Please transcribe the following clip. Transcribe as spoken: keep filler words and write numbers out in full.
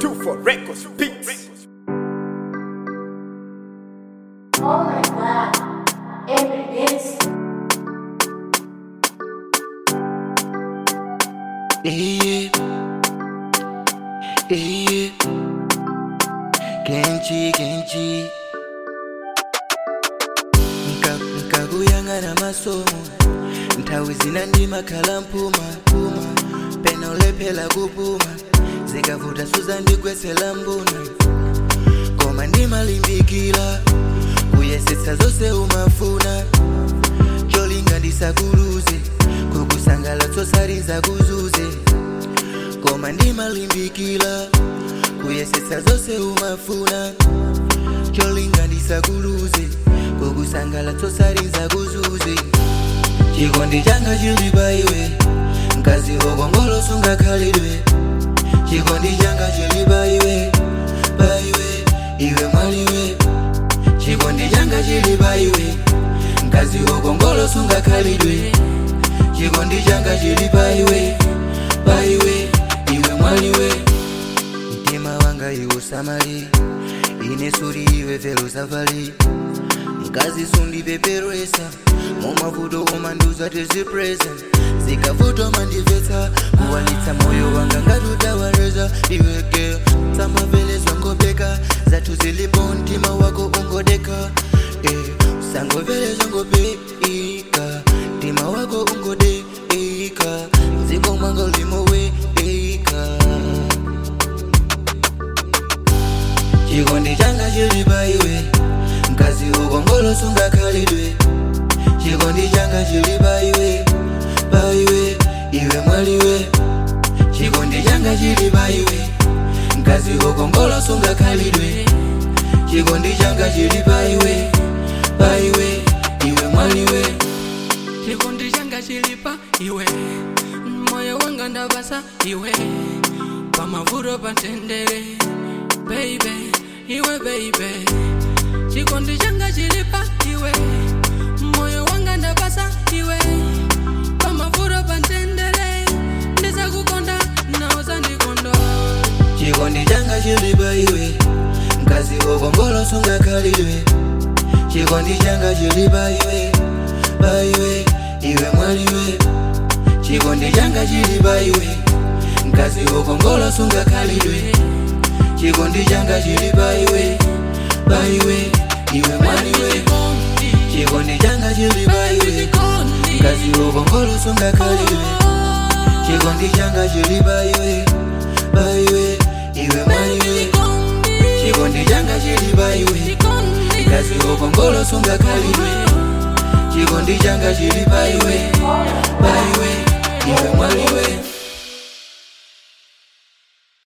Two for records, beats. Oh my God, every dance. Yeah, yeah, Kenchi, Kenchi. Nkakuyangana masomo nthawi zina ndimakhala mpuma puma pena ulephera kupuma zikavuta suza ndigwesera mbuna koma ndimalimbikira kuyesetsa zonse umafuna cholinga ndisakuluze kukusangalatsa sariza kuzuze koma ndimalimbikira kuyesetsa zonse umafuna cholinga ndisakuluze kukusangalatsa sariza kuzuze chikondi changa chili pa iwe mkazi wokongolo sungakhalidwe chikondi changa chili pa iwe pa iwe iwe mwaliwe chikondi changa chili pa iwe mkazi wokongolo sungakhalidwe chikondi changa chili pa iwe pa iwe iwe mwaliwe mtima wanga iwe samali ine suri iwe velo safari mkazi sundipeperesa mumavuto umanduza tizipresa zikavuto mandivesa kuwalitsa moyo wanga ngatutawareza iweke samavelezo ngobeka zatu zilipo mtima wako ungodeka eh, usangovelezo ngopeika mtima wako ungodeika ziko mwanga ulimoweika chikondi changa chili pa iwe mkazi wokongolo sungakhalidwe chikondi changa chili pa iwe pa iwe iwe mwaliwe chikondi changa chili pa iwe mkazi wokongolo sungakhalidwe chikondi changa chili pa iwe pa iwe iwe mwaliwe chikondi changa chili pa iwe moyo wanga ndabasa iwe pamavuto patendere baby iwe baby chikondi changa chili pa iwe moyo wanga ndabasa iwe pamavuto patendere ndizakukonda naoza ndikondo chikondi changa chili pa iwe mkazi wokongolo sungakhalidwe chikondi changa chili pa iwe pa iwe iwe mwaliwe chikondi changa chili pa iwe mkazi wokongolo sungakhalidwe chikondi changa chili pa iwe pa iwe iwe mwaliwe chikondi changa chili pa iwe mkazi wokongolo sungakhalidwe chikondi changa chili pa iwe pa iwe iwe mwaliwe chikondi changa chili pa iwe mkazi wokongolo sungakhalidwe chikondi changa chili pa iwe pa iwe